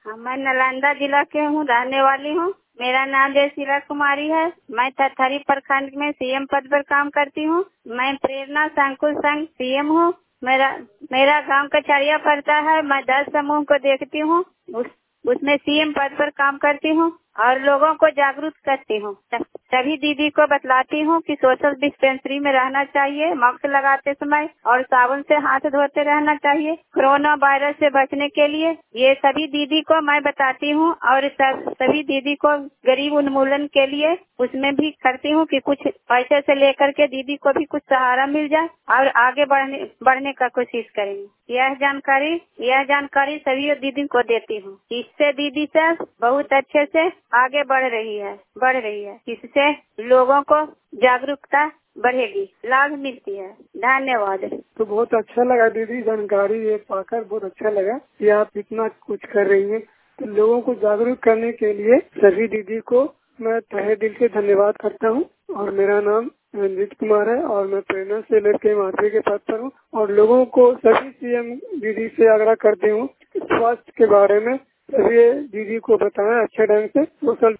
हाँ, मैं नालंदा जिला के हूँ, रहने वाली हूँ। मेरा नाम जयशीला कुमारी है। मैं थरथरी प्रखंड में सीएम पद पर काम करती हूँ। मैं प्रेरणा संकुल संघ सीएम हूँ। मेरा मेरा गांव कचरिया पड़ता है। मैं 10 समूह को देखती हूँ। उसमें सीएम पद पर काम करती हूँ और लोगों को जागरूक करती हूँ। सभी दीदी को बतलाती हूँ कि सोशल डिस्टेंसिंग में रहना चाहिए, मास्क लगाते समय और साबुन से हाथ धोते रहना चाहिए कोरोना वायरस से बचने के लिए। ये सभी दीदी को मैं बताती हूँ और सभी दीदी को गरीब उन्मूलन के लिए उसमें भी करती हूँ कि कुछ पैसे से लेकर के दीदी को भी कुछ सहारा मिल जाए और आगे बढ़ने का कोशिश करेंगे। यह जानकारी सभी दीदी को देती हूँ। इससे दीदी से बहुत अच्छे से आगे बढ़ रही है। इससे लोगों को जागरूकता बढ़ेगी, लाभ मिलती है। धन्यवाद। तो बहुत अच्छा लगा दीदी, जानकारी ये पाकर बहुत अच्छा लगा कि आप इतना कुछ कर रही हैं। तो लोगों को जागरूक करने के लिए सभी दीदी को मैं तहे दिल से धन्यवाद करता हूँ। और मेरा नाम रंजीत कुमार है और मैं प्रेरणा से लेकर 8वीं के पद पर हूँ। और लोगों को सभी सीएम दीदी से आग्रह करती हूँ स्वास्थ्य के बारे में सभी दीदी को बताएं अच्छे ढंग से सोशल